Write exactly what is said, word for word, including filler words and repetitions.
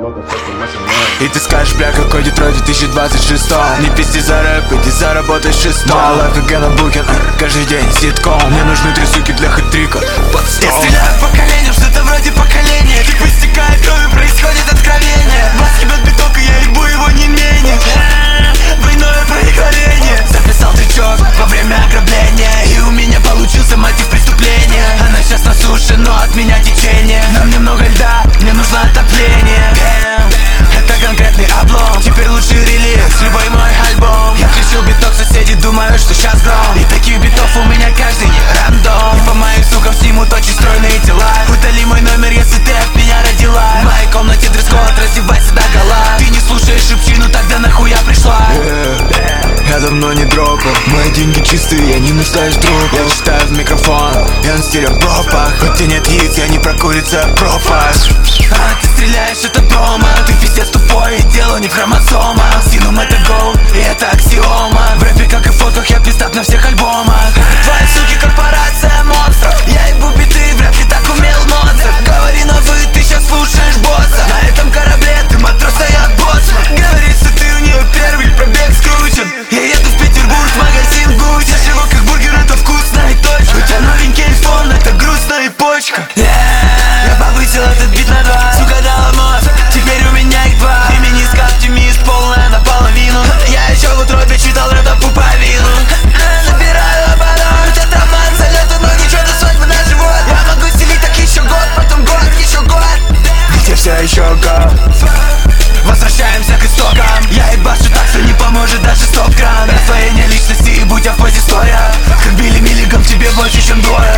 И ты скажешь, бля, какой Детройт в две тысячи двадцать шестом. Не пизди за рэп, иди заработай шестом. My life again on booking, каждый день ситком. Мне нужны три суки для хэт-трика под стол. Я стреляю по коленям, что-то вроде поколения. Как истекает кровью, происходит откровение. Бас ебет биток, и я ебу его не менее. Двойное проигрывание. Записал тречок во время ограбления, и у меня получился мотив преступления. Она сейчас на суше, но от меня течение. На мне много льда, мне нужно отопление. Это конкретный облом, теперь лучший релиз, любой мой альбом. Я включил биток, соседи думают, что сейчас гром. И таких битов у меня каждый не рандом. И по моим сукам снимут очень стройные тела. Удали мой номер, если ты от меня родила. В моей комнате дресс-код, раздевайся до гола. Ты не слушаешь шепчину, тогда нахуя пришла? Yeah. Я давно не дропал, мои деньги чистые, я не нуждаюсь в другу. Я читаю в микрофон, я на стереопропах. Хоть и нет яиц, я не про курица, а про фас. А ты стреляешь, это промо. Ты пиздец тупой, и дело не в хромосомах. Синум это голд, и это аксиома. В рэпе, как и в фотках, я пиздат на всех альбомах. Твои суки, корпорация монстров. Я ебу биты, вряд ли так умел Моцарт. Говори на вы, ты сейчас слушаешь босса. На этом корабле ты матрос, а я боцман. Говорит, что ты у нее первый, пробег скручен. Я еду в Петербург, магазин Гуччи. Я живу как бургер, это вкусно и точно. У тебя новенький айфон, это грустная почка. Я повысил этот бит на два. Сука дала мозг, теперь у меня их два. Феминистка, оптимист, полная наполовину. Я еще в утробе читал рэп до пуповину. Набираю оборот, у тебя травмат залета, но ничего до свадьбы на живот. Я могу стелить так еще год, потом год, еще год. Где все еще год? Возвращаемся к истокам. Я ебашу так, что не поможет даже стоп-кран. Раздвоение личности, будь я в позе стоя. Как Билли Миллиган, тебе больше, чем двое.